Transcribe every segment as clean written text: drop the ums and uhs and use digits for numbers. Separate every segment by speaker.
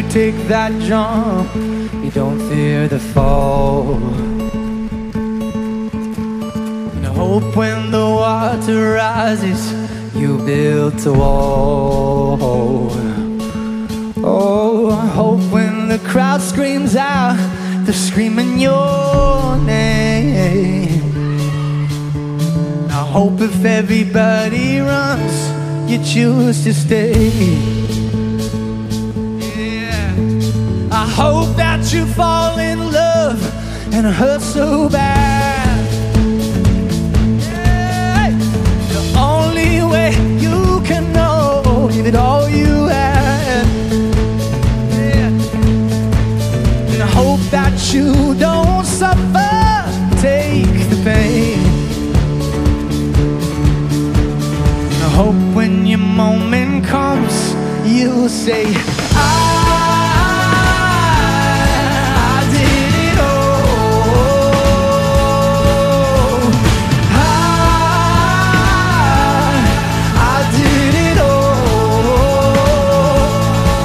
Speaker 1: you take that jump, you don't fear the fall. And hope when the water rises, you build a wall. Oh, hope when the crowd screams out, they're screaming your name. I hope if everybody runs, you choose to stay. Yeah. I hope that you fall in love and it hurts so bad. Yeah. The only way you can know, give it all you have. Yeah. And I hope that you don't suffer, take the pain. I hope when your moment comes, you'll say, I did it all. I did it all.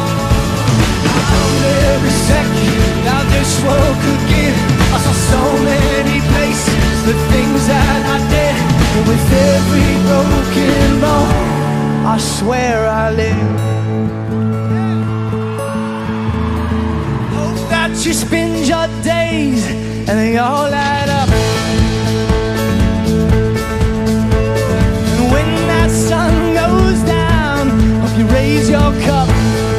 Speaker 1: Every second that this world could give, I saw so many places, the things that I did. And with every broken bone, I swear I live. Hope that you spend your days and they all add up. And when that sun goes down, hope you raise your cup,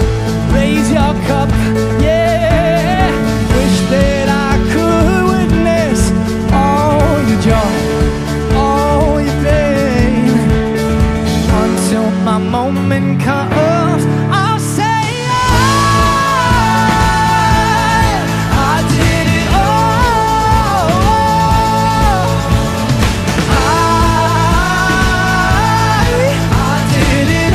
Speaker 1: yeah. Wish that I could witness all your joy, all your pain. Until my moment comes, I'll say I did it all. I did it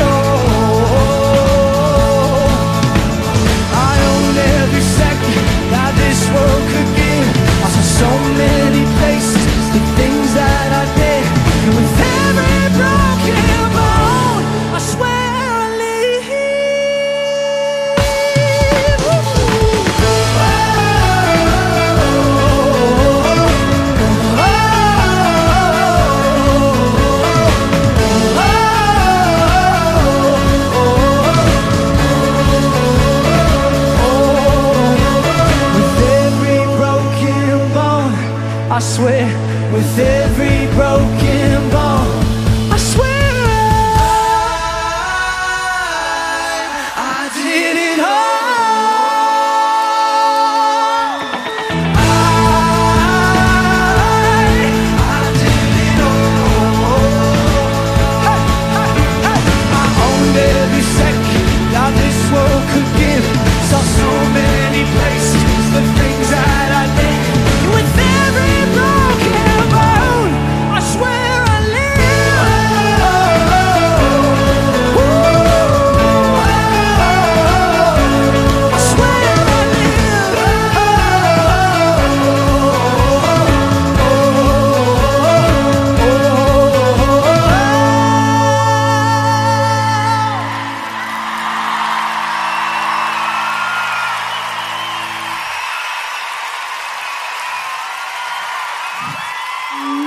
Speaker 1: all. I owned every second that this world could give. I saw so many places, the things that I did. And with every broken bone, I swear I live. With every broken bone, I swear, with every broken bone, I swear I did it all. I did it all. Hey, hey, hey. I owned every second that this world could give. Saw so many places, the things that I did. With every broken bone, I swear I live. I swear I live.